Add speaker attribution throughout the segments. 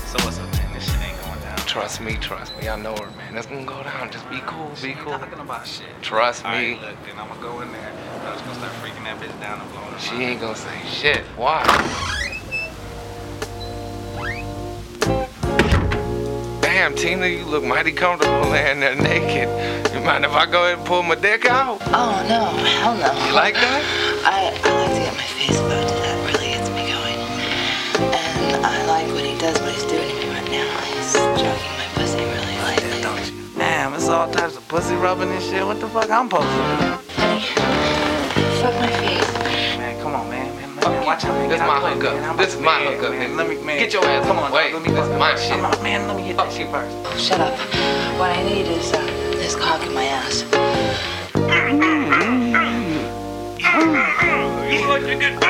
Speaker 1: So what's up, man? This shit ain't going down.
Speaker 2: Trust me, I know her, man. It's gonna go down. Just be cool,
Speaker 1: She
Speaker 2: be
Speaker 1: ain't
Speaker 2: cool.
Speaker 1: talking about shit.
Speaker 2: Trust me.
Speaker 1: Alright, look, then I'm gonna go in there. I'm just gonna start freaking that bitch down and blowing her
Speaker 2: She
Speaker 1: mind.
Speaker 2: ain't gonna say shit. Why? Damn, Tina, you look mighty comfortable laying there naked. You mind if I go ahead and pull my dick out?
Speaker 3: Oh no, hell no.
Speaker 2: You like that?
Speaker 3: I like to get my face poked. That really gets me going. And I like what he does, what he's doing to me right now. He's stroking my pussy really lightly.
Speaker 1: Don't you? Damn, it's all types of pussy rubbing and shit. What the fuck I'm supposed to do?
Speaker 3: Honey, fuck my face.
Speaker 1: Man, come on, man. Watch out, man.
Speaker 2: This
Speaker 1: Get
Speaker 2: my
Speaker 1: out the way,
Speaker 2: hookup.
Speaker 1: man.
Speaker 2: This is my
Speaker 1: Man,
Speaker 2: hookup,
Speaker 1: man.
Speaker 2: nigga.
Speaker 1: Let me, man.
Speaker 2: Get your ass
Speaker 1: Come
Speaker 2: out
Speaker 1: on,
Speaker 2: the way.
Speaker 1: Let me
Speaker 2: This is my shit.
Speaker 1: Come on, man. Let me hit that shit first.
Speaker 3: Oh, shut up. What I need is this cock in my ass.
Speaker 1: You want to get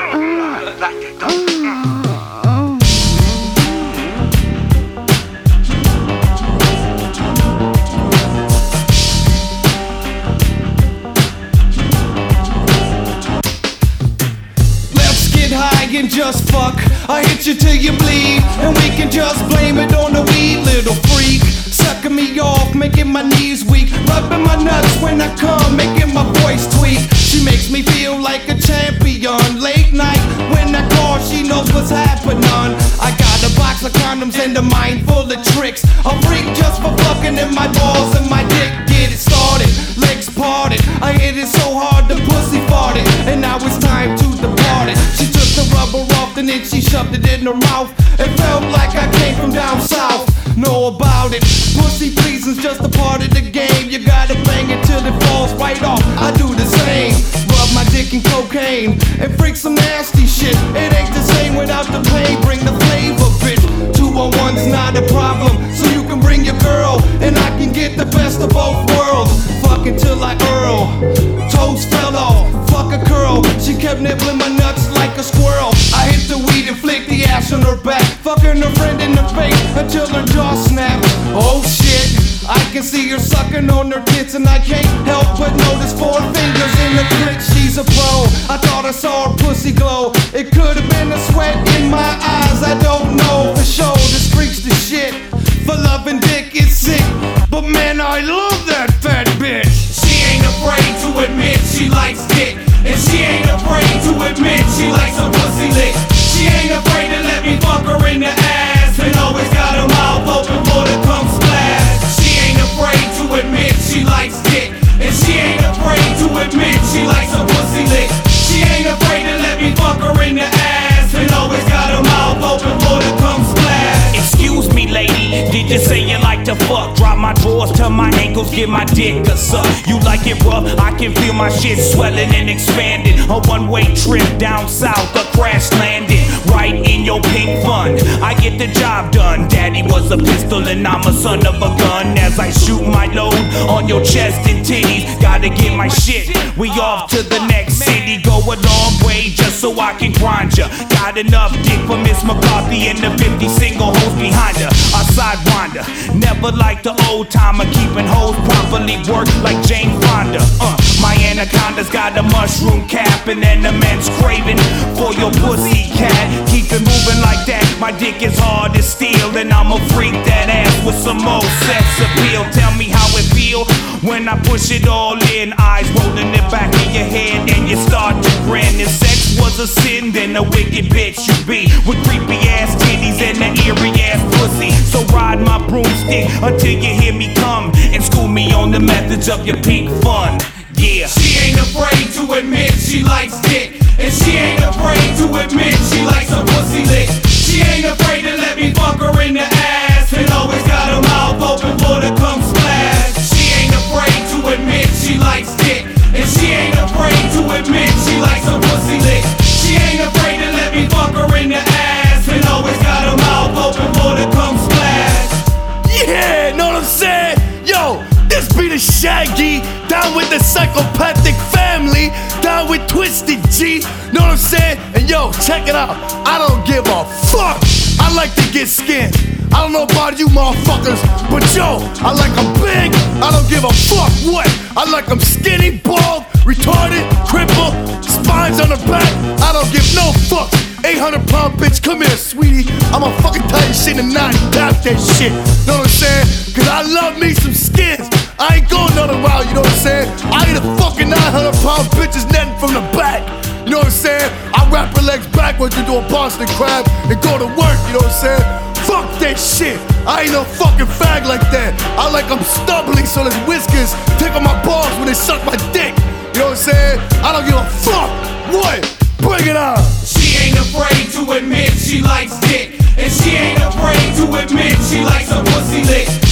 Speaker 4: and just fuck. I hit you till you bleed, and we can just blame it on the weed, little freak. Sucking me off, making my knees weak, rubbing my nuts when I come, making my voice tweak. She makes me feel like a champion. Late night when I call, she knows what's happening. I got a box of condoms and a mind full of tricks. A freak just for fucking in my balls and my dick. Get it started, legs parted. I hit it so hard the pussy farted, and now it's time to depart it. She took the rubber off and then she shoved it in her mouth. It felt like I came from down south. Know about it. Pussy pleasing's just a part of the game. You gotta bang it till it falls right off. I do the same. Rub my dick in cocaine and freak some nasty shit. It ain't the same without the pain. Bring the flavor, bitch. 2-on-1's not a problem, so you can bring your girl and I can get the best of both worlds. Fuck until I earl. Toes fell off. Fuck a curl. She kept nibbling my nuts like a squirrel. I hit the weed and flicked the ass on her back, fucking her friend in the face until her jaw snapped. Oh shit, I can see her sucking on her tits and I can't help but notice 4 fingers in the clit. She's a pro. I thought I saw her pussy glow. It could have been a sweat in my eyes. I don't know for sure. This freak's the shit. For loving dick is sick, but man, I love that fat bitch. She ain't afraid to admit she likes dick, and she ain't afraid to admit she likes a pussy lick. She ain't afraid to let me fuck her in the ass, and always got her mouth open for the cum splash. She ain't afraid to admit she likes dick, and she ain't afraid to admit she likes a pussy lick. She ain't afraid to let me fuck her in the ass, and always got her mouth open for the cum splash.
Speaker 5: Excuse me, lady, did you say you like to fuck? Drop my drawers to my ankles, give my dick a suck. You like it rough? I can feel my shit swelling and expanding. A one-way trip down south, a crash landing right in your pink fun. I get the job done. Daddy was a pistol and I'm a son of a gun. As I shoot my load on your chest and titties, gotta get my shit. We off to the next city, go a long way just so I can grind ya. Got enough dick for Miss McCarthy and the 50 single hoes behind her. A sidewinder, never like the old timer, keeping hoes properly worked like Jane Fonda. My anaconda's got a mushroom cap and an immense craving for your pussy cat. Keep it moving like that. My dick is hard as steel, and I'ma freak that ass with some more sex appeal. Tell me how it feel when I push it all in. Eyes rolling the back of your head, and you start to grin. If sex was a sin, then a wicked bitch you be, with creepy ass titties and an eerie ass pussy. So ride my broomstick until you hear me come, and school me on the methods of your pink fun. Yeah.
Speaker 4: She ain't afraid to admit she likes dick, and she ain't afraid to admit she likes a pussy lick. She ain't afraid to let me fuck her in the ass, and always got her mouth open for the cum splash. She ain't afraid to admit she likes dick, and she ain't afraid to admit she likes a pussy lick. She ain't afraid to let me fuck her in the ass, and always got her mouth open for the cum splash. Yeah, know what I'm saying? Yo, this be the Shaggy, down with the Psychopathic Family, down with Twisted G, know what I'm saying? And yo, check it out, I don't give a fuck, I like to get skinned. I don't know about you motherfuckers, but yo, I like them big, I don't give a fuck what. I like them skinny, bald, retarded, crippled, spines on the back, I don't give no fuck.
Speaker 6: 800-pound bitch, come here, sweetie. I'ma fucking tell you shit in the night and tap that shit. Know what I'm saying? Cause I love me some skins. I ain't going another route, you know what I'm saying? I eat a fucking 900-pound bitch's netting from the back. You know what I'm saying? I wrap her legs backwards and do a Boston crab and go to work, you know what I'm saying? Fuck that shit. I ain't no fucking fag like that. I like I'm stumbling so there's whiskers take on my balls when they suck my dick. You know what I'm saying? I don't give a fuck. What? Bring it on.
Speaker 5: She ain't afraid to admit she likes dick, and she ain't afraid to admit she likes a pussy lick.